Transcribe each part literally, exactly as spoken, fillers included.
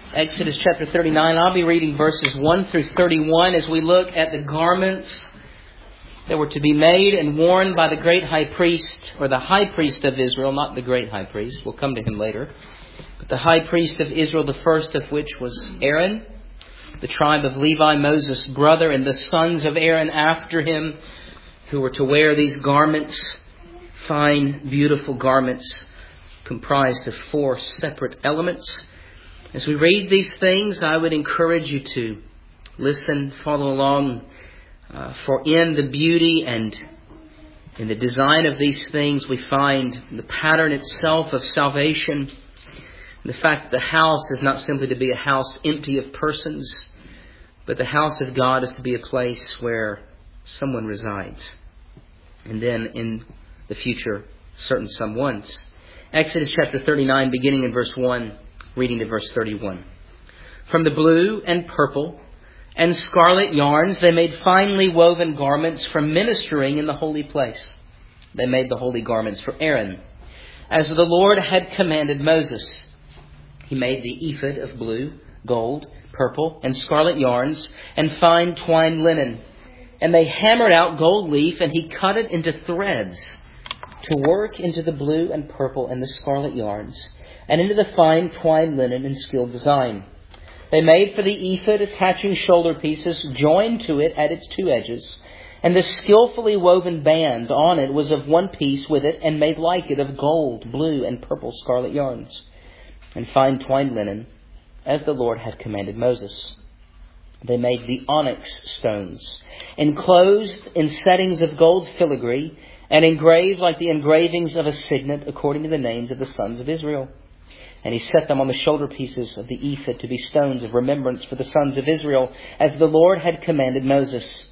Exodus chapter thirty-nine. I'll be reading verses one through thirty-one as we look at the garments that were to be made and worn by the great high priest, or the high priest of Israel, not the great high priest. We'll come to him later. But the high priest of Israel, the first of which was Aaron, the tribe of Levi, Moses' brother, and the sons of Aaron after him, who were to wear these garments, fine, beautiful garments, comprised of four separate elements. As we read these things, I would encourage you to listen, follow along, uh, for in the beauty and in the design of these things, we find the pattern itself of salvation. The fact that the house is not simply to be a house empty of persons, but the house of God is to be a place where someone resides. And then in the future, certain someones. Exodus chapter thirty-nine, beginning in verse one. Reading to verse thirty-one. From the blue and purple and scarlet yarns, they made finely woven garments for ministering in the holy place. They made the holy garments for Aaron, as the Lord had commanded Moses. He made the ephod of blue, gold, purple, and scarlet yarns, and fine twined linen. And they hammered out gold leaf, and he cut it into threads to work into the blue and purple and the scarlet yarns, and into the fine twined linen in skilled design. They made for the ephod attaching shoulder pieces joined to it at its two edges, and the skillfully woven band on it was of one piece with it, and made like it of gold, blue, and purple scarlet yarns, and fine twined linen, as the Lord had commanded Moses. They made the onyx stones, enclosed in settings of gold filigree, and engraved like the engravings of a signet, according to the names of the sons of Israel. And he set them on the shoulder pieces of the ephod to be stones of remembrance for the sons of Israel, as the Lord had commanded Moses.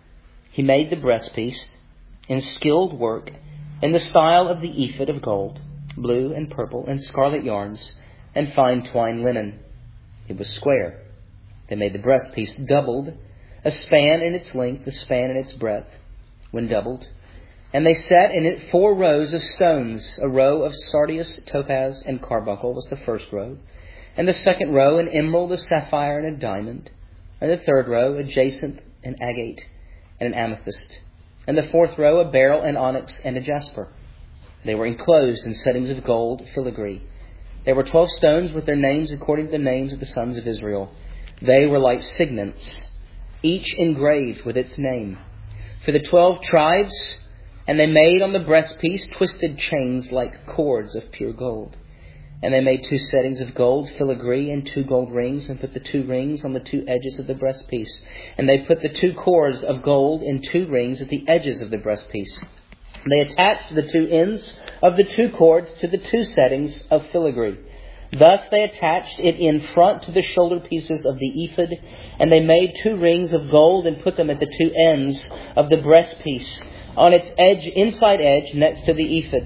He made the breastpiece in skilled work in the style of the ephod of gold, blue and purple and scarlet yarns, and fine twined linen. It was square. They made the breastpiece doubled, a span in its length, a span in its breadth, when doubled. And they set in it four rows of stones. A row of sardius, topaz, and carbuncle was the first row. And the second row, an emerald, a sapphire, and a diamond. And the third row, a jacinth, an agate, and an amethyst. And the fourth row, a beryl, an onyx, and a jasper. They were enclosed in settings of gold filigree. There were twelve stones with their names according to the names of the sons of Israel. They were like signets, each engraved with its name. For the twelve tribes. And they made on the breastpiece twisted chains like cords of pure gold. And they made two settings of gold filigree and two gold rings, and put the two rings on the two edges of the breastpiece. And they put the two cords of gold in two rings at the edges of the breastpiece. They attached the two ends of the two cords to the two settings of filigree. Thus they attached it in front to the shoulder pieces of the ephod. And they made two rings of gold and put them at the two ends of the breastpiece, on its edge, inside edge, next to the ephod.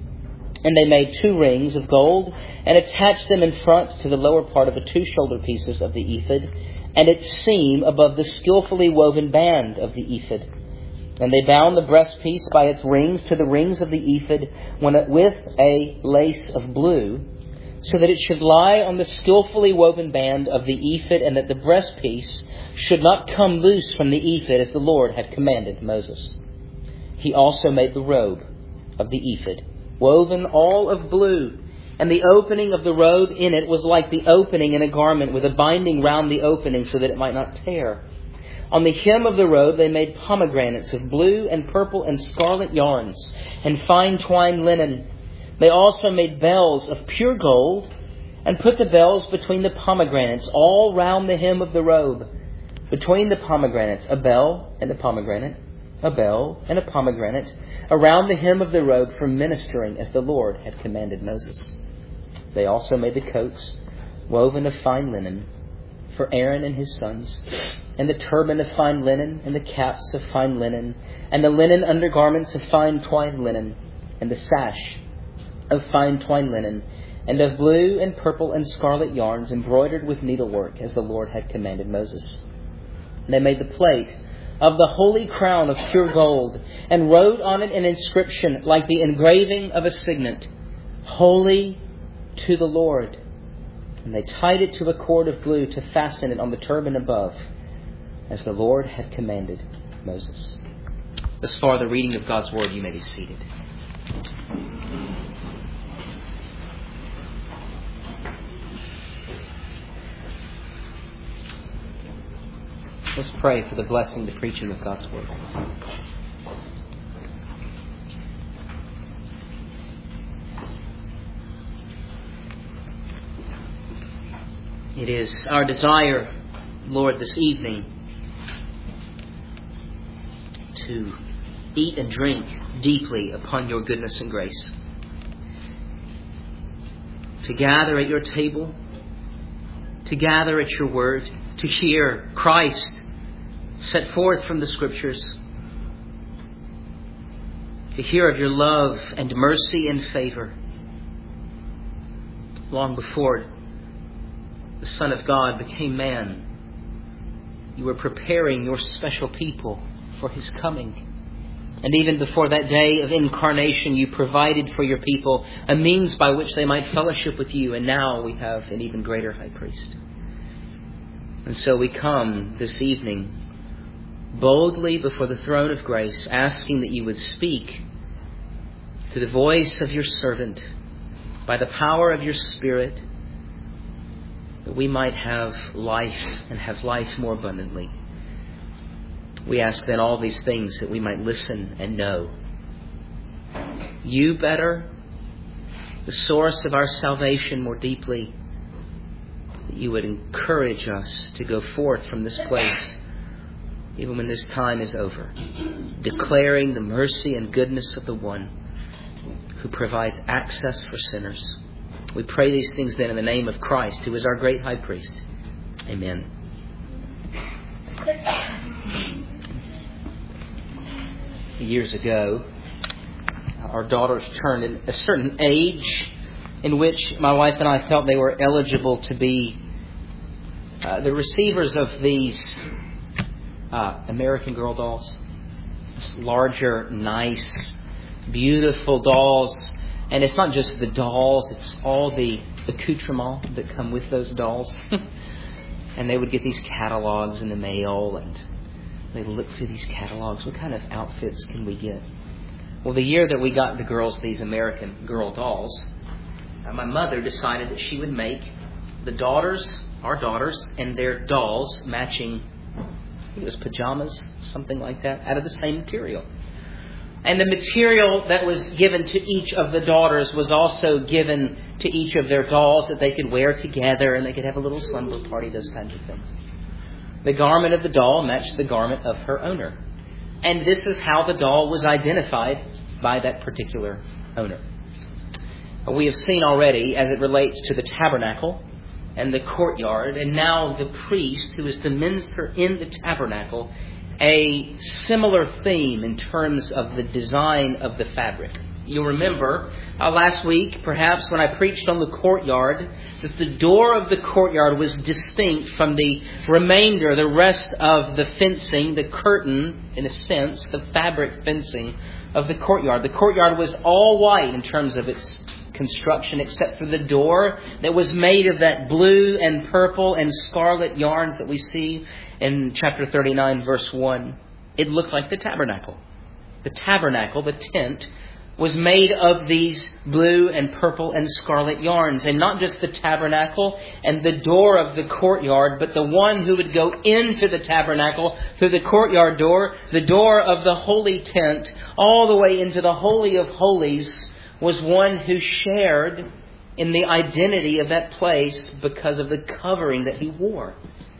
And they made two rings of gold and attached them in front to the lower part of the two shoulder pieces of the ephod and its seam above the skillfully woven band of the ephod. And they bound the breastpiece by its rings to the rings of the ephod with a lace of blue, so that it should lie on the skillfully woven band of the ephod, and that the breastpiece should not come loose from the ephod, as the Lord had commanded Moses. He also made the robe of the ephod, woven all of blue, and the opening of the robe in it was like the opening in a garment, with a binding round the opening so that it might not tear. On the hem of the robe they made pomegranates of blue and purple and scarlet yarns, and fine twined linen. They also made bells of pure gold, and put the bells between the pomegranates, all round the hem of the robe. Between the pomegranates, a bell and a pomegranate, a bell and a pomegranate, around the hem of the robe for ministering, as the Lord had commanded Moses. They also made the coats, woven of fine linen, for Aaron and his sons, and the turban of fine linen, and the caps of fine linen, and the linen undergarments of fine twined linen, and the sash of fine twined linen, and of blue and purple and scarlet yarns embroidered with needlework, as the Lord had commanded Moses. They made the plate of the holy crown of pure gold, and wrote on it an inscription like the engraving of a signet, Holy to the Lord. And they tied it to a cord of blue to fasten it on the turban above, as the Lord had commanded Moses. Thus far, the reading of God's Word. You may be seated. Let's pray for the blessing, the preaching of God's Word. It is our desire, Lord, this evening to eat and drink deeply upon your goodness and grace. To gather at your table, to gather at your word, to hear Christ set forth from the Scriptures, to hear of your love and mercy and favor. Long before the Son of God became man, you were preparing your special people for His coming. And even before that day of incarnation, you provided for your people a means by which they might fellowship with you. And now we have an even greater high priest. And so we come this evening boldly before the throne of grace, asking that you would speak to the voice of your servant by the power of your Spirit, that we might have life and have life more abundantly. We ask then all these things that we might listen and know you better, the source of our salvation more deeply, that you would encourage us to go forth from this place, even when this time is over, declaring the mercy and goodness of the one who provides access for sinners. We pray these things then in the name of Christ, who is our great high priest. Amen. Years ago, our daughters turned a certain age in which my wife and I felt they were eligible to be uh, the receivers of these uh, American Girl dolls. Larger, nice, beautiful dolls. And it's not just the dolls, it's all the accoutrements that come with those dolls. And they would get these catalogs in the mail, and they look through these catalogs. What kind of outfits can we get? Well, the year that we got the girls these American Girl dolls, uh, my mother decided that she would make the daughters, our daughters, and their dolls matching, I think it was pajamas, something like that, out of the same material. And the material that was given to each of the daughters was also given to each of their dolls that they could wear together, and they could have a little slumber party, those kinds of things. The garment of the doll matched the garment of her owner. And this is how the doll was identified by that particular owner. We have seen already, as it relates to the tabernacle and the courtyard, and now the priest who is to minister in the tabernacle, a similar theme in terms of the design of the fabric. You'll remember uh, last week, perhaps, when I preached on the courtyard, that the door of the courtyard was distinct from the remainder, the rest of the fencing, the curtain, in a sense, the fabric fencing of the courtyard. The courtyard was all white in terms of its construction, except for the door that was made of that blue and purple and scarlet yarns that we see in chapter thirty-nine, verse one. It looked like the tabernacle. The tabernacle, the tent, was made of these blue and purple and scarlet yarns. And not just the tabernacle and the door of the courtyard, but the one who would go into the tabernacle through the courtyard door, the door of the holy tent, all the way into the Holy of Holies, was one who shared in the identity of that place because of the covering that he wore.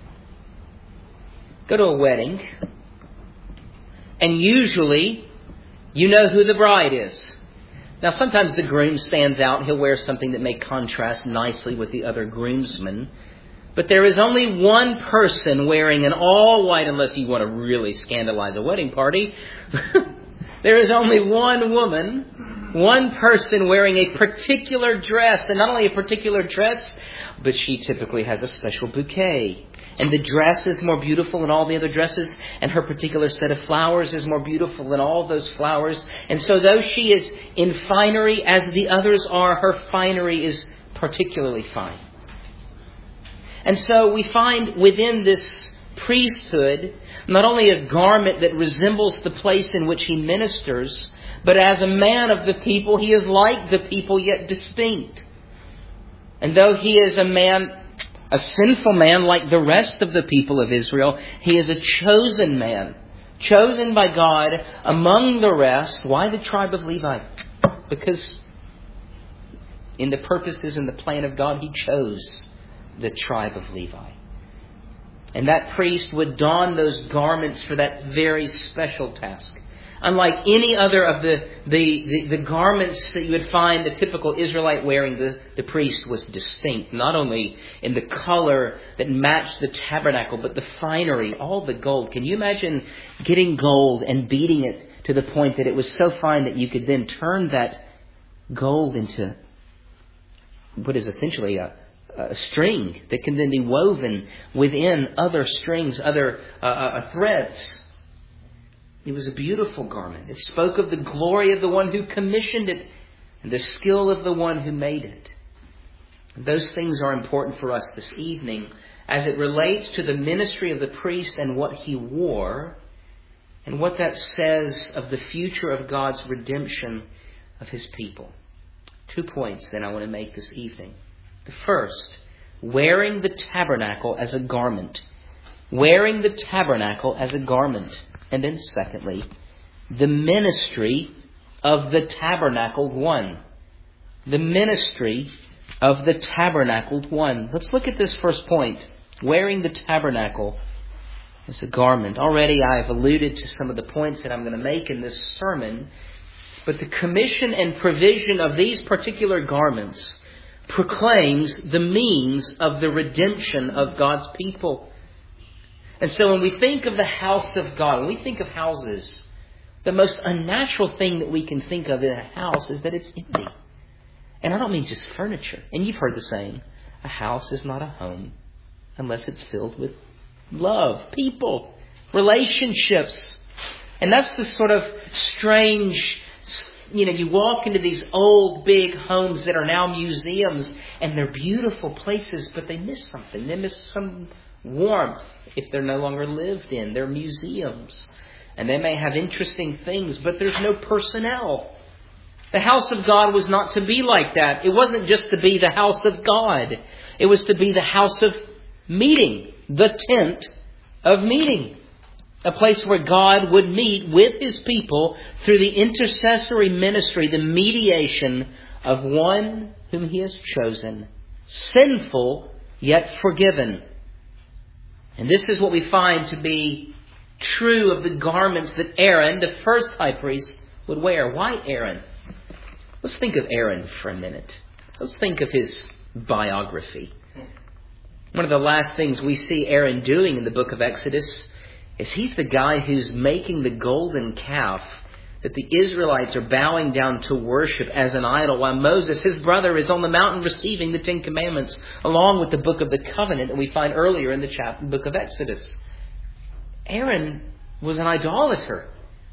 Go to a wedding, and usually you know who the bride is. Now, sometimes the groom stands out. He'll wear something that may contrast nicely with the other groomsmen. But there is only one person wearing an all white, unless you want to really scandalize a wedding party. There is only one woman, one person wearing a particular dress. And not only a particular dress, but she typically has a special bouquet. And the dress is more beautiful than all the other dresses. And her particular set of flowers is more beautiful than all those flowers. And so though she is in finery as the others are, her finery is particularly fine. And so we find within this priesthood not only a garment that resembles the place in which he ministers, but as a man of the people, he is like the people, yet distinct. And though he is a man, a sinful man like the rest of the people of Israel, he is a chosen man, chosen by God among the rest. Why the tribe of Levi? Because in the purposes and the plan of God, he chose the tribe of Levi. And that priest would don those garments for that very special task. Unlike any other of the, the, the, the garments that you would find the typical Israelite wearing, the, the priest was distinct. Not only in the color that matched the tabernacle, but the finery, all the gold. Can you imagine getting gold and beating it to the point that it was so fine that you could then turn that gold into what is essentially a a string that can then be woven within other strings, other uh, uh, threads. It was a beautiful garment. It spoke of the glory of the one who commissioned it and the skill of the one who made it. And those things are important for us this evening as it relates to the ministry of the priest and what he wore and what that says of the future of God's redemption of his people. Two points then I want to make this evening. The first, wearing the tabernacle as a garment. Wearing the tabernacle as a garment. And then secondly, the ministry of the tabernacled one. The ministry of the tabernacled one. Let's look at this first point. Wearing the tabernacle as a garment. Already I've alluded to some of the points that I'm going to make in this sermon. But the commission and provision of these particular garments proclaims the means of the redemption of God's people. And so when we think of the house of God, when we think of houses, the most unnatural thing that we can think of in a house is that it's empty. And I don't mean just furniture. And you've heard the saying, a house is not a home unless it's filled with love, people, relationships. And that's the sort of strange, you know, you walk into these old big homes that are now museums and they're beautiful places, but they miss something. They miss some warmth if they're no longer lived in. They're museums. And they may have interesting things, but there's no personnel. The house of God was not to be like that. It wasn't just to be the house of God. It was to be the house of meeting, the tent of meeting. A place where God would meet with his people through the intercessory ministry, the mediation of one whom he has chosen. Sinful, yet forgiven. And this is what we find to be true of the garments that Aaron, the first high priest, would wear. Why Aaron? Let's think of Aaron for a minute. Let's think of his biography. One of the last things we see Aaron doing in the book of Exodus is he's the guy who's making the golden calf that the Israelites are bowing down to worship as an idol, while Moses, his brother, is on the mountain receiving the Ten Commandments, along with the book of the covenant that we find earlier in the chapter, book of Exodus. Aaron was an idolater.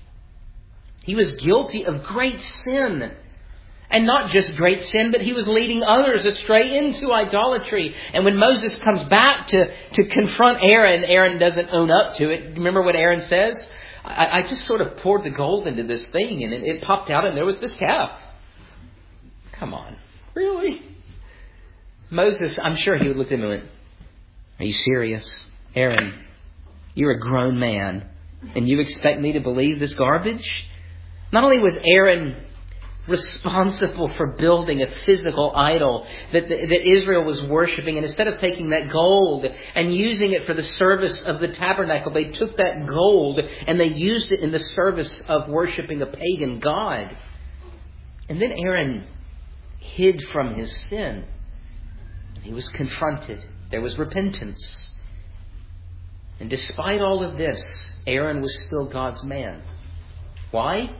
He was guilty of great sin. And not just great sin, but he was leading others astray into idolatry. And when Moses comes back to, to confront Aaron, Aaron doesn't own up to it. Remember what Aaron says? I, I just sort of poured the gold into this thing and it, it popped out and there was this calf. Come on. Really? Moses, I'm sure he would look at him and went, are you serious? Aaron, you're a grown man and you expect me to believe this garbage? Not only was Aaron responsible for building a physical idol that, that Israel was worshiping, and instead of taking that gold and using it for the service of the tabernacle, they took that gold and they used it in the service of worshiping a pagan god. And then Aaron hid from his sin. He was confronted. There was repentance. And despite all of this, Aaron was still God's man. Why?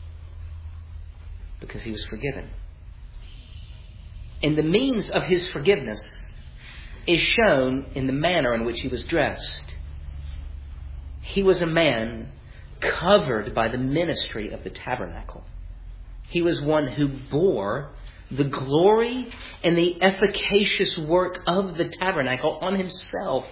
Because he was forgiven. And the means of his forgiveness is shown in the manner in which he was dressed. He was a man covered by the ministry of the tabernacle. He was one who bore the glory and the efficacious work of the tabernacle on himself.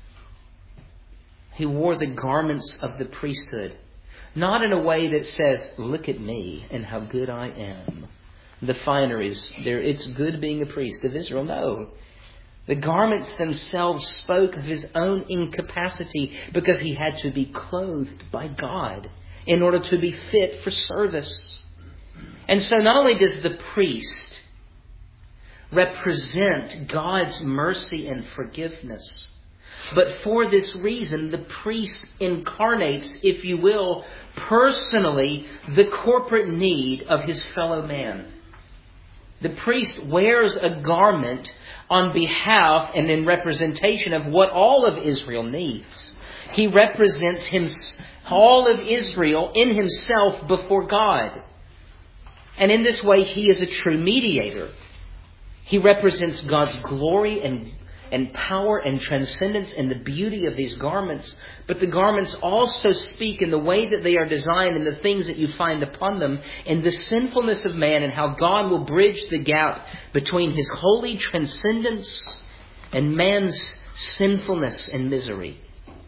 He wore the garments of the priesthood, not in a way that says, look at me and how good I am. The fineries, there, it's good being a priest of Israel. No. The garments themselves spoke of his own incapacity because he had to be clothed by God in order to be fit for service. And so not only does the priest represent God's mercy and forgiveness, but for this reason, the priest incarnates, if you will, personally, the corporate need of his fellow man. The priest wears a garment on behalf and in representation of what all of Israel needs. He represents him, all of Israel in himself before God. And in this way, he is a true mediator. He represents God's glory and and power and transcendence and the beauty of these garments. But the garments also speak in the way that they are designed and the things that you find upon them and the sinfulness of man and how God will bridge the gap between his holy transcendence and man's sinfulness and misery.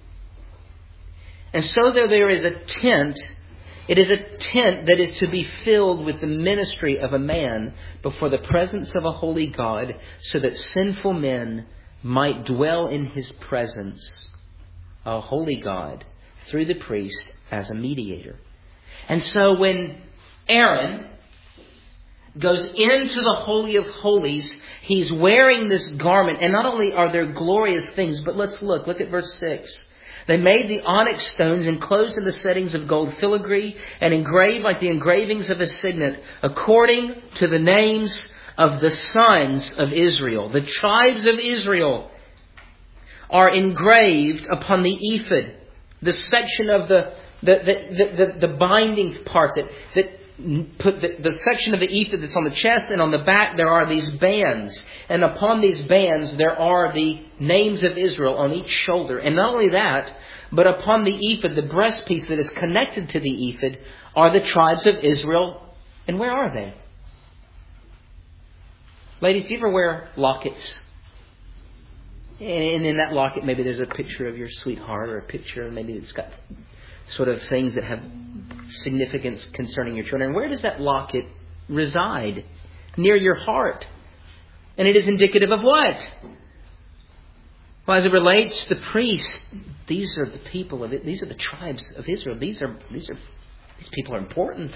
And so there, there is a tent. It is a tent that is to be filled with the ministry of a man before the presence of a holy God so that sinful men might dwell in his presence, a holy God, through the priest as a mediator. And so when Aaron goes into the Holy of Holies, he's wearing this garment. And not only are there glorious things, but let's look. Look at verse six. They made the onyx stones enclosed in the settings of gold filigree and engraved like the engravings of a signet according to the names of the sons of Israel. The tribes of Israel are engraved upon the ephod, the section of the the the, the, the, the binding part that that put the, the section of the ephod that's on the chest, and on the back there are these bands, and upon these bands there are the names of Israel on each shoulder. And not only that, but upon the ephod, the breastpiece that is connected to the ephod, are the tribes of Israel. And where are they? Ladies, do you ever wear lockets? And in that locket, maybe there's a picture of your sweetheart, or a picture, maybe it's got sort of things that have significance concerning your children. Where does that locket reside? Near your heart. And it is indicative of what? Well, as it relates to the priest, these are the people of it. These are the tribes of Israel. These are these are these people are important.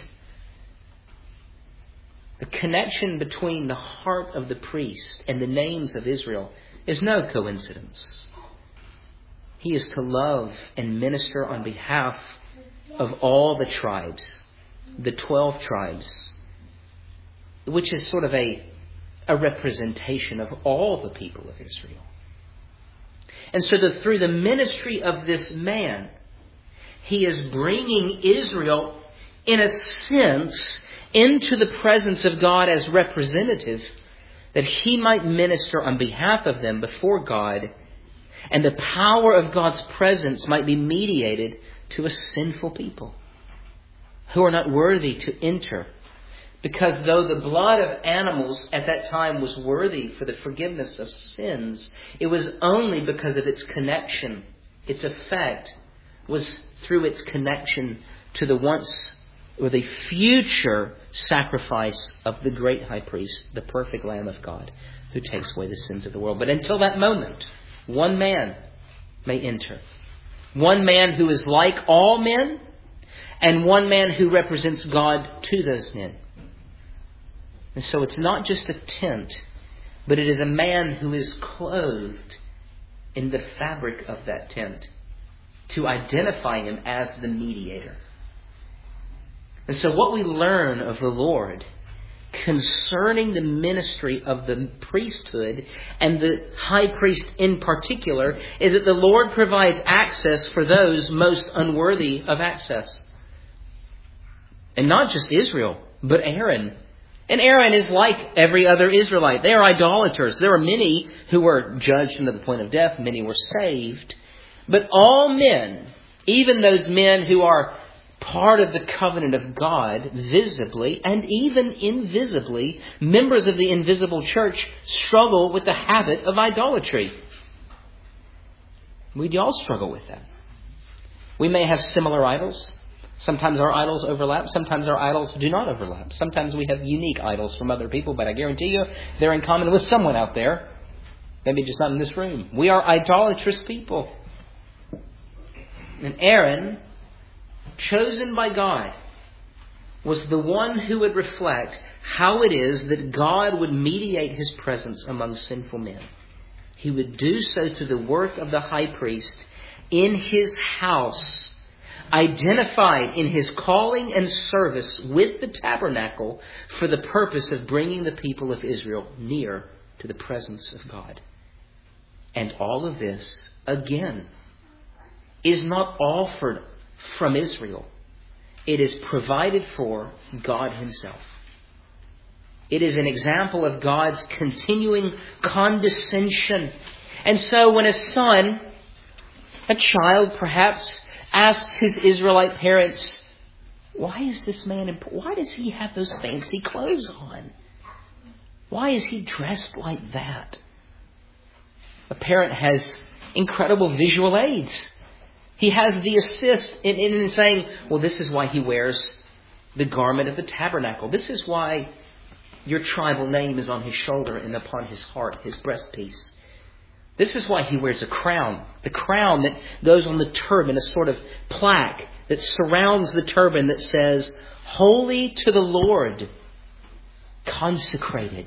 The connection between the heart of the priest and the names of Israel is no coincidence. He is to love and minister on behalf of all the tribes, the twelve tribes, which is sort of a, a representation of all the people of Israel. And so that through the ministry of this man, he is bringing Israel, in a sense, into the presence of God as representative, that he might minister on behalf of them before God, and the power of God's presence might be mediated to a sinful people who are not worthy to enter. Because though the blood of animals at that time was worthy for the forgiveness of sins, it was only because of its connection. Its effect was through its connection to the once or the future sacrifice of the great high priest, the perfect Lamb of God, who takes away the sins of the world. But until that moment, one man may enter. One man who is like all men, and one man who represents God to those men. And so it's not just a tent, but it is a man who is clothed in the fabric of that tent to identify him as the mediator. And so what we learn of the Lord concerning the ministry of the priesthood, and the high priest in particular, is that the Lord provides access for those most unworthy of access. And not just Israel, but Aaron. And Aaron is like every other Israelite. They are idolaters. There are many who were judged unto the point of death. Many were saved. But all men, even those men who are part of the covenant of God, visibly and even invisibly, members of the invisible church struggle with the habit of idolatry. We all struggle with that. We may have similar idols. Sometimes our idols overlap. Sometimes our idols do not overlap. Sometimes we have unique idols from other people, but I guarantee you they're in common with someone out there. Maybe just not in this room. We are idolatrous people. And Aaron, chosen by God, was the one who would reflect how it is that God would mediate His presence among sinful men. He would do so through the work of the high priest in His house, identified in His calling and service with the tabernacle for the purpose of bringing the people of Israel near to the presence of God. And all of this, again, is not offered from Israel. It is provided for God Himself. It is an example of God's continuing condescension. And so when a son, a child perhaps, asks his Israelite parents, why is this man, imp- why does he have those fancy clothes on? Why is he dressed like that? A parent has incredible visual aids. He has the assist in, in saying, well, this is why he wears the garment of the tabernacle. This is why your tribal name is on his shoulder and upon his heart, his breastpiece. This is why he wears a crown. The crown that goes on the turban, a sort of plaque that surrounds the turban that says, Holy to the Lord, consecrated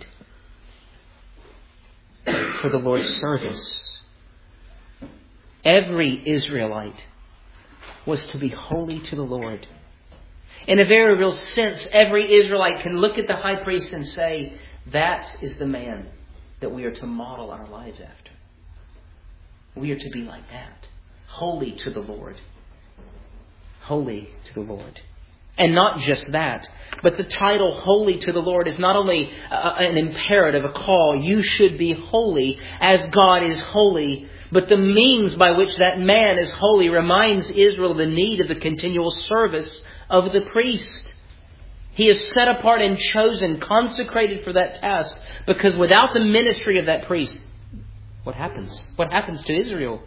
for the Lord's service. Every Israelite was to be holy to the Lord. In a very real sense, every Israelite can look at the high priest and say, that is the man that we are to model our lives after. We are to be like that. Holy to the Lord. Holy to the Lord. And not just that, but the title holy to the Lord is not only a, an imperative, a call. You should be holy as God is holy. But the means by which that man is holy reminds Israel of the need of the continual service of the priest. He is set apart and chosen, consecrated for that task. Because without the ministry of that priest, what happens? What happens to Israel?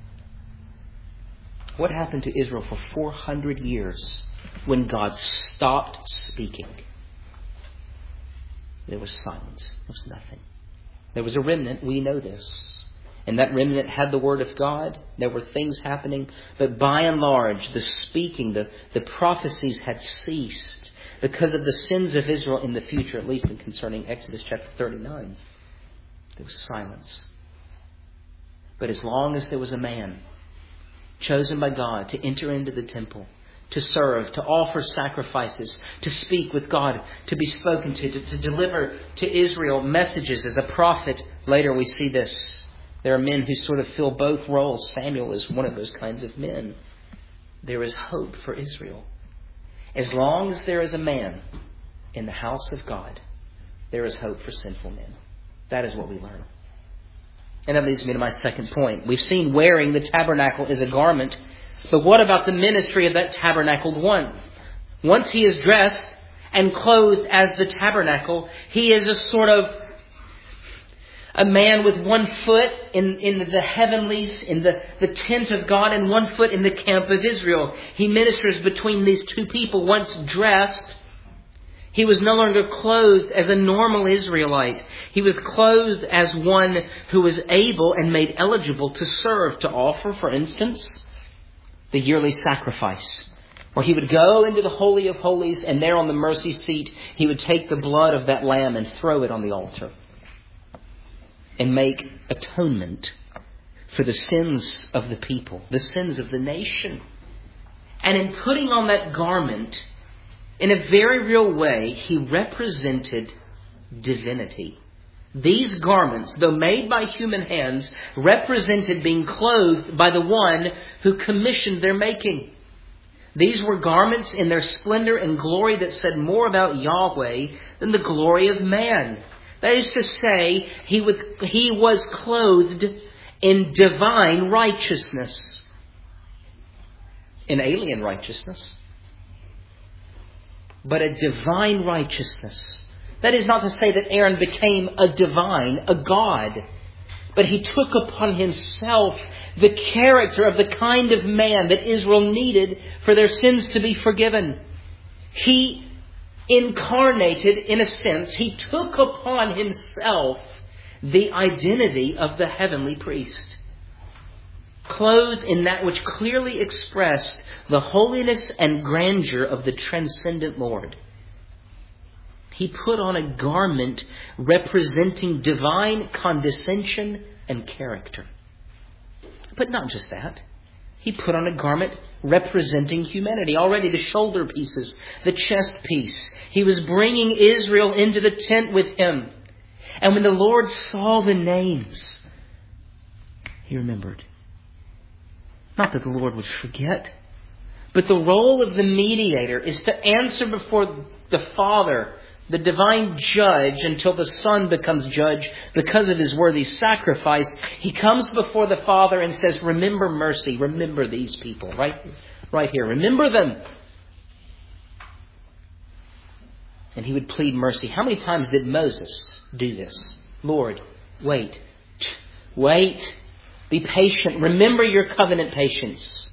What happened to Israel for four hundred years when God stopped speaking? There was silence. There was nothing. There was a remnant. We know this. And that remnant had the Word of God. There were things happening. But by and large, the speaking, the, the prophecies had ceased because of the sins of Israel in the future, at least in concerning Exodus chapter thirty-nine. There was silence. But as long as there was a man chosen by God to enter into the temple, to serve, to offer sacrifices, to speak with God, to be spoken to, to, to deliver to Israel messages as a prophet. Later we see this. There are men who sort of fill both roles. Samuel is one of those kinds of men. There is hope for Israel. As long as there is a man in the house of God, there is hope for sinful men. That is what we learn. And that leads me to my second point. We've seen wearing the tabernacle as a garment. But what about the ministry of that tabernacled one? Once he is dressed and clothed as the tabernacle, he is a sort of a man with one foot in, in the heavenlies, in the, the tent of God, and one foot in the camp of Israel. He ministers between these two people. Once dressed, he was no longer clothed as a normal Israelite. He was clothed as one who was able and made eligible to serve, to offer, for instance, the yearly sacrifice. Where he would go into the Holy of Holies, and there on the mercy seat, he would take the blood of that lamb and throw it on the altar and make atonement for the sins of the people, the sins of the nation. And in putting on that garment, in a very real way, he represented divinity. These garments, though made by human hands, represented being clothed by the one who commissioned their making. These were garments in their splendor and glory that said more about Yahweh than the glory of man. That is to say, he was, he was clothed in divine righteousness. In alien righteousness. but a divine righteousness. That is not to say that Aaron became a divine, a God, but he took upon himself the character of the kind of man that Israel needed for their sins to be forgiven. He incarnated, in a sense, he took upon himself the identity of the heavenly priest, clothed in that which clearly expressed the holiness and grandeur of the transcendent Lord. He put on a garment representing divine condescension and character. But not just that. He put on a garment representing humanity. Already the shoulder pieces, the chest piece. He was bringing Israel into the tent with him. And when the Lord saw the names, he remembered. Not that the Lord would forget, but the role of the mediator is to answer before the Father, the divine judge, until the Son becomes judge because of his worthy sacrifice. He comes before the Father and says, remember mercy, remember these people, right, right here. Remember them. And he would plead mercy. How many times did Moses do this? Lord, wait, wait, be patient. Remember your covenant patience.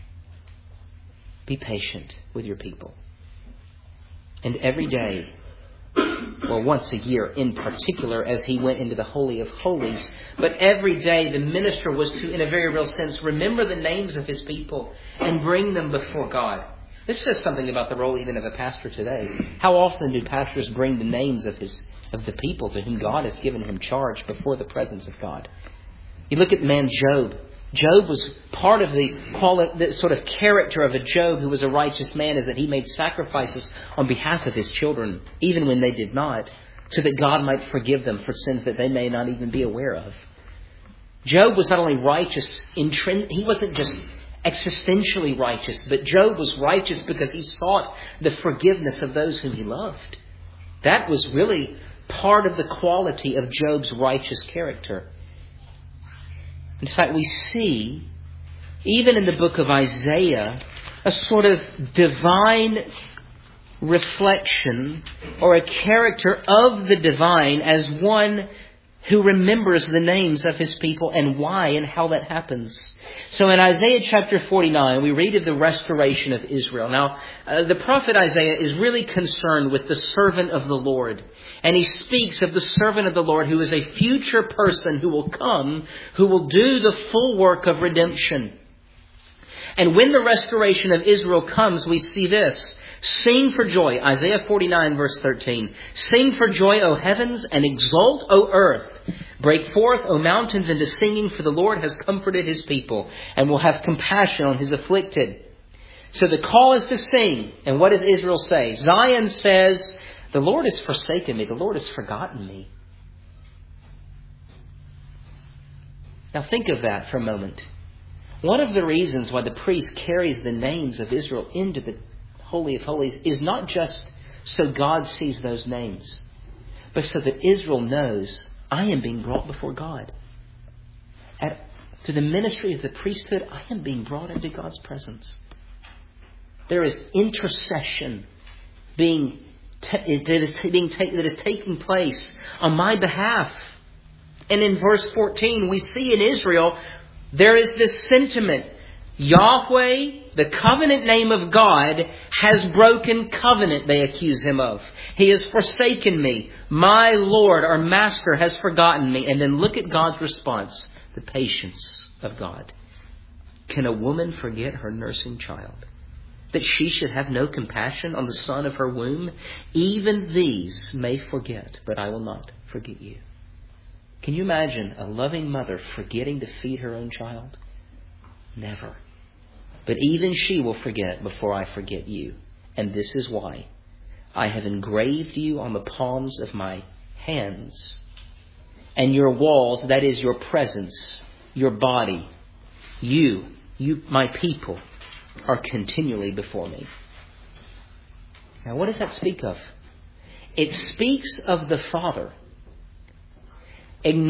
Be patient with your people. And every day, well, once a year in particular, as he went into the Holy of Holies. But every day the minister was to, in a very real sense, remember the names of his people and bring them before God. This says something about the role even of a pastor today. How often do pastors bring the names of his of the people to whom God has given him charge before the presence of God? You look at man Job. Job was part of the, the sort of character of a Job who was a righteous man, is that he made sacrifices on behalf of his children, even when they did not, so that God might forgive them for sins that they may not even be aware of. Job was not only righteous, intrin- he wasn't just existentially righteous, but Job was righteous because he sought the forgiveness of those whom he loved. That was really part of the quality of Job's righteous character. In fact, we see, even in the book of Isaiah, a sort of divine reflection or a character of the divine as one who remembers the names of his people and why and how that happens. So in Isaiah chapter forty-nine, we read of the restoration of Israel. Now, uh, the prophet Isaiah is really concerned with the servant of the Lord. And he speaks of the servant of the Lord who is a future person who will come, who will do the full work of redemption. And when the restoration of Israel comes, we see this. Sing for joy, Isaiah forty-nine verse thirteen. Sing for joy, O heavens, and exult, O earth. Break forth, O mountains, into singing, for the Lord has comforted his people and will have compassion on his afflicted. So the call is to sing. And what does Israel say? Zion says, the Lord has forsaken me. The Lord has forgotten me. Now think of that for a moment. One of the reasons why the priest carries the names of Israel into the Holy of Holies is not just so God sees those names, but so that Israel knows, I am being brought before God. At, through the ministry of the priesthood, I am being brought into God's presence. There is intercession being, t- that, is being ta- that is taking place on my behalf. And in verse fourteen, we see in Israel, there is this sentiment. Yahweh, the covenant name of God, has broken covenant, they accuse him of. He has forsaken me. My Lord, our Master, has forgotten me. And then look at God's response. The patience of God. Can a woman forget her nursing child, that she should have no compassion on the son of her womb? Even these may forget, but I will not forget you. Can you imagine a loving mother forgetting to feed her own child? Never. But even she will forget before I forget you. And this is why. I have engraved you on the palms of my hands. And your walls, that is your presence, your body, you, you, my people, are continually before me. Now what does that speak of? It speaks of the Father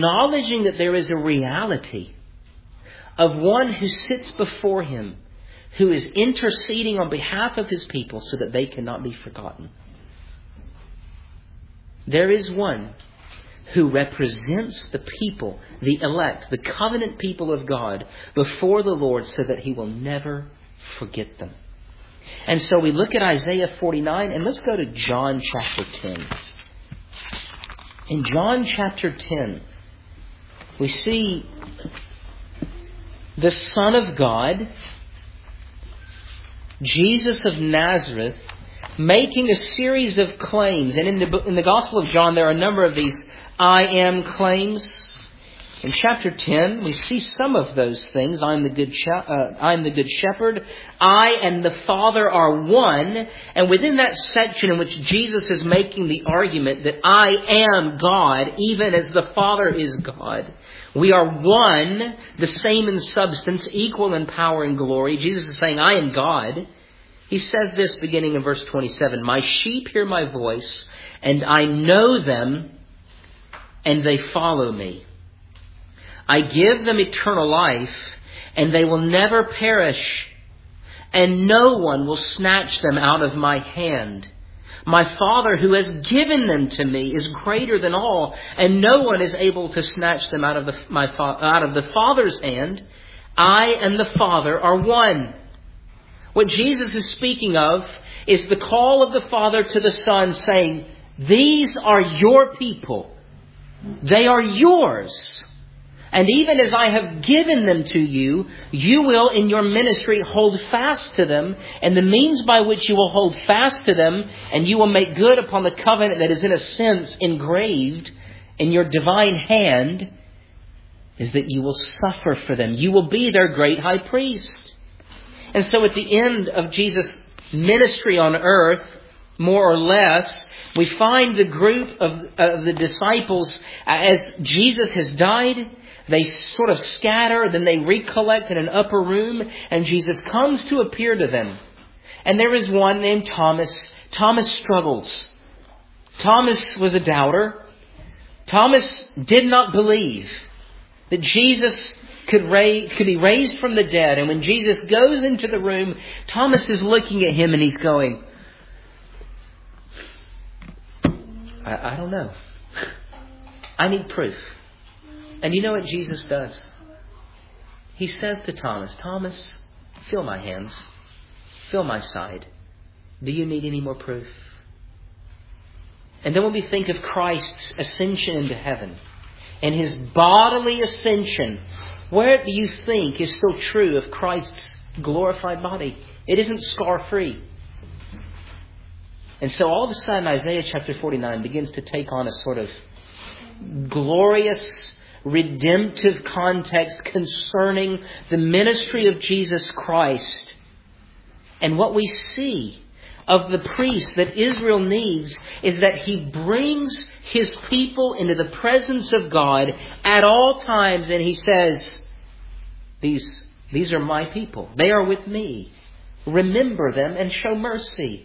acknowledging that there is a reality of one who sits before him, who is interceding on behalf of His people so that they cannot be forgotten. There is one who represents the people, the elect, the covenant people of God before the Lord so that He will never forget them. And so we look at Isaiah forty-nine, and let's go to John chapter ten. In John chapter ten, we see the Son of God, Jesus of Nazareth, making a series of claims. And in the, in the Gospel of John, there are a number of these I am claims. In chapter ten, we see some of those things. I am the good, uh, I am the good shepherd. I and the Father are one. And within that section in which Jesus is making the argument that I am God, even as the Father is God, we are one, the same in substance, equal in power and glory. Jesus is saying, I am God. He says this beginning in verse twenty-seven, my sheep hear my voice, and I know them, and they follow me. I give them eternal life, and they will never perish, and no one will snatch them out of my hand. My Father who has given them to me is greater than all, and no one is able to snatch them out of the, my, out of the Father's hand. I and the Father are one. What Jesus is speaking of is the call of the Father to the Son saying, these are your people. They are yours. And even as I have given them to you, you will in your ministry hold fast to them. And the means by which you will hold fast to them and you will make good upon the covenant that is in a sense engraved in your divine hand is that you will suffer for them. You will be their great high priest. And so at the end of Jesus' ministry on earth, more or less, we find the group of, of the disciples as Jesus has died. They sort of scatter, then they recollect in an upper room, and Jesus comes to appear to them. And there is one named Thomas. Thomas struggles. Thomas was a doubter. Thomas did not believe that Jesus could, raise, could be raised from the dead. And when Jesus goes into the room, Thomas is looking at him and he's going, I, I don't know. I need proof. And you know what Jesus does? He says to Thomas, Thomas, feel my hands. Feel my side. Do you need any more proof? And then when we think of Christ's ascension into heaven and His bodily ascension, where do you think is still true of Christ's glorified body? It isn't scar-free. And so all of a sudden Isaiah chapter forty-nine begins to take on a sort of glorious redemptive context concerning the ministry of Jesus Christ. And what we see of the priest that Israel needs is that he brings his people into the presence of God at all times. And he says, these, these are my people. They are with me. Remember them and show mercy.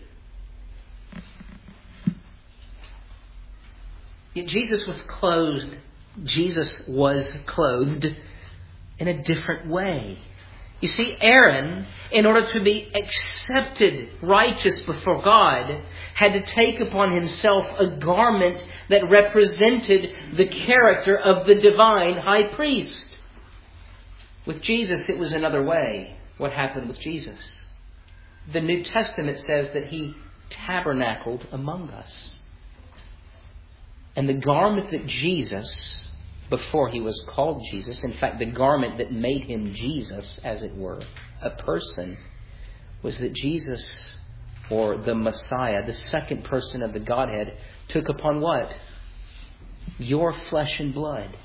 Yet Jesus was clothed Jesus was clothed in a different way. You see, Aaron, in order to be accepted righteous before God, had to take upon himself a garment that represented the character of the divine high priest. With Jesus, it was another way. What happened with Jesus? The New Testament says that He tabernacled among us. And the garment that Jesus, before He was called Jesus, in fact, the garment that made Him Jesus, as it were, a person, was that Jesus, or the Messiah, the second person of the Godhead, took upon what? Your flesh and blood.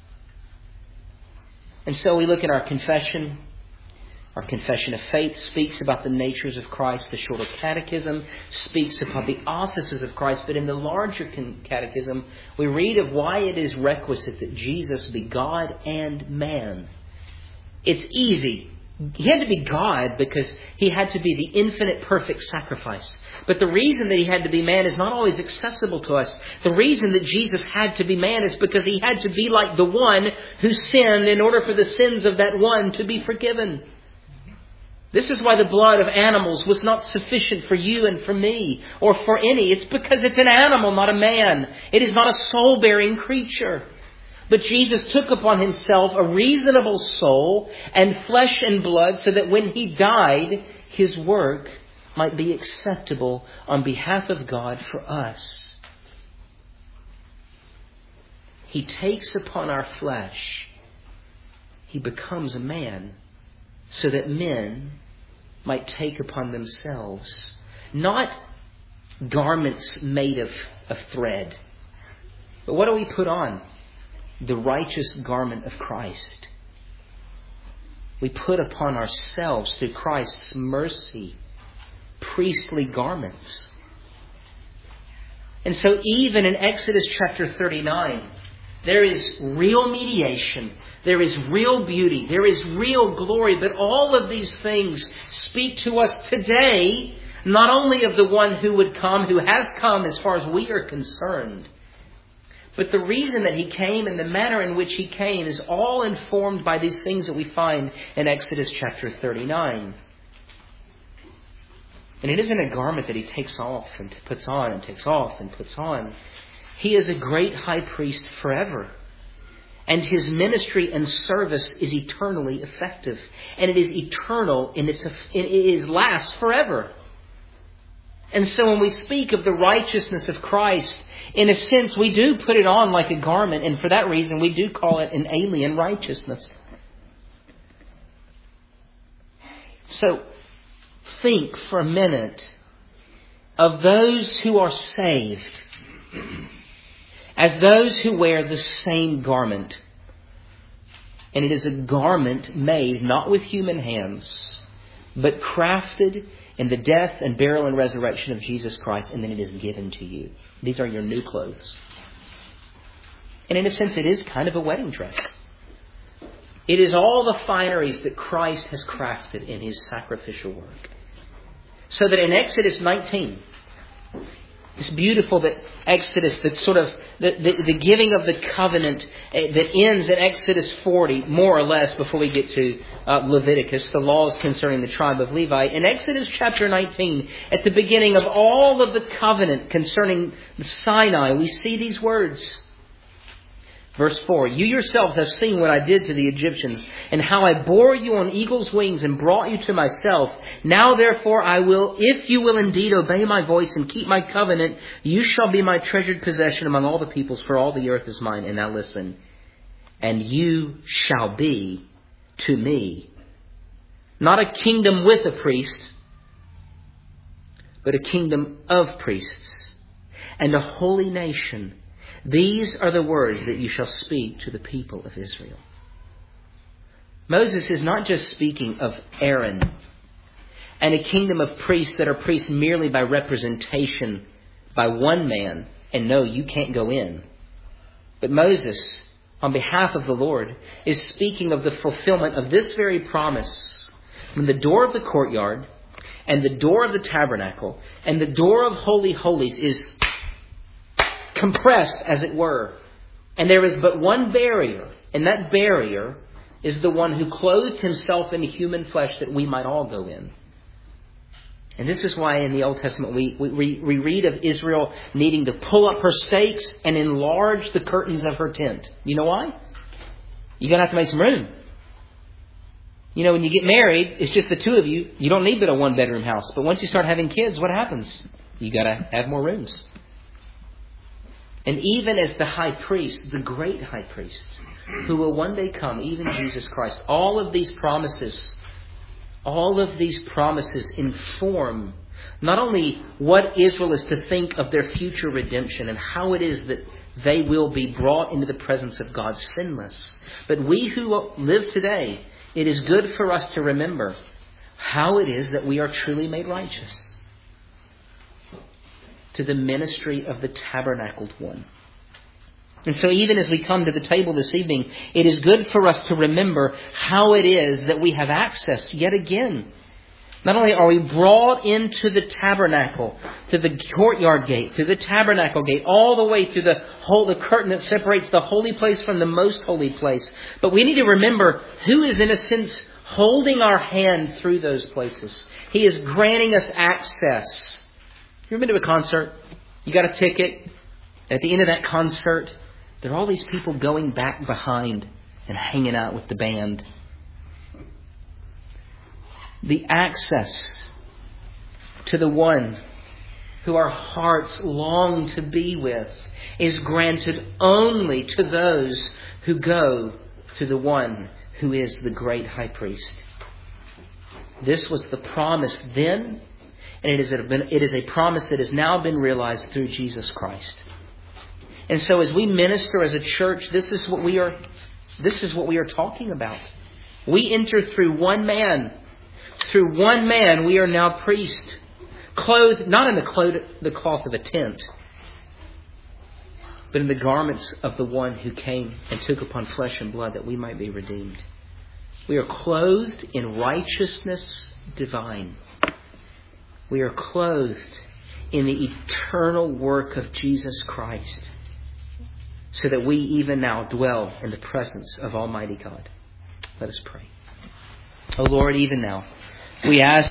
And so we look at our confession. Our confession of faith speaks about the natures of Christ. The shorter catechism speaks about the offices of Christ. But in the larger catechism, we read of why it is requisite that Jesus be God and man. It's easy. He had to be God because He had to be the infinite perfect sacrifice. But the reason that He had to be man is not always accessible to us. The reason that Jesus had to be man is because He had to be like the one who sinned in order for the sins of that one to be forgiven. This is why the blood of animals was not sufficient for you and for me or for any. It's because it's an animal, not a man. It is not a soul-bearing creature. But Jesus took upon himself a reasonable soul and flesh and blood so that when he died, his work might be acceptable on behalf of God for us. He takes upon our flesh. He becomes a man so that men might take upon themselves not garments made of, of thread, but what do we put on? The righteous garment of Christ. We put upon ourselves through Christ's mercy priestly garments. And so even in Exodus chapter thirty-nine, there is real mediation. There is real beauty. There is real glory. But all of these things speak to us today, not only of the one who would come, who has come as far as we are concerned, but the reason that he came and the manner in which he came is all informed by these things that we find in Exodus chapter thirty-nine. And it isn't a garment that he takes off and puts on and takes off and puts on. He is a great high priest forever. And his ministry and service is eternally effective. And it is eternal in its, it is lasts forever. And so when we speak of the righteousness of Christ, in a sense, we do put it on like a garment. And for that reason, we do call it an alien righteousness. So think for a minute of those who are saved as those who wear the same garment. And it is a garment made not with human hands, but crafted in the death and burial and resurrection of Jesus Christ, and then it is given to you. These are your new clothes. And in a sense, it is kind of a wedding dress. It is all the fineries that Christ has crafted in his sacrificial work. So that in Exodus nineteen, it's beautiful that Exodus, that sort of the, the, the giving of the covenant that ends in Exodus forty, more or less, before we get to uh, Leviticus, the laws concerning the tribe of Levi. In Exodus chapter nineteen, at the beginning of all of the covenant concerning the Sinai, we see these words. Verse four, you yourselves have seen what I did to the Egyptians, and how I bore you on eagle's wings and brought you to myself. Now therefore I will, if you will indeed obey my voice and keep my covenant, you shall be my treasured possession among all the peoples, for all the earth is mine. And now listen, and you shall be to me not a kingdom with a priest, but a kingdom of priests and a holy nation. These are the words that you shall speak to the people of Israel. Moses is not just speaking of Aaron and a kingdom of priests that are priests merely by representation by one man, and no, you can't go in. But Moses, on behalf of the Lord, is speaking of the fulfillment of this very promise. When the door of the courtyard and the door of the tabernacle and the door of Holy Holies is compressed, as it were. And there is but one barrier. And that barrier is the one who clothed himself in human flesh that we might all go in. And this is why in the Old Testament we, we, we read of Israel needing to pull up her stakes and enlarge the curtains of her tent. You know why? You're going to have to make some room. You know, when you get married, it's just the two of you. You don't need but a one-bedroom house. But once you start having kids, what happens? You got to have more rooms. And even as the high priest, the great high priest, who will one day come, even Jesus Christ, all of these promises, all of these promises inform not only what Israel is to think of their future redemption and how it is that they will be brought into the presence of God sinless, but we who live today, it is good for us to remember how it is that we are truly made righteous. To the ministry of the tabernacled one. And so even as we come to the table this evening, it is good for us to remember how it is that we have access yet again Not only are we brought into the tabernacle, to the courtyard gate, to the tabernacle gate, all the way to the whole, the curtain that separates the holy place from the most holy place, but we need to remember who is in a sense holding our hand through those places. He is granting us access. You ever been to a concert? You got a ticket. At the end of that concert, there are all these people going back behind and hanging out with the band. The access to the one who our hearts long to be with is granted only to those who go to the one who is the great high priest. This was the promise then, and it is a, it is a promise that has now been realized through Jesus Christ. And so as we minister as a church, this is what we are this is what we are talking about. We enter through one man. Through one man we are now priests, clothed not in the cloth, the cloth of a tent, but in the garments of the one who came and took upon flesh and blood that we might be redeemed. We are clothed in righteousness divine. We are clothed in the eternal work of Jesus Christ, so that we even now dwell in the presence of Almighty God. Let us pray. O Lord, even now, we ask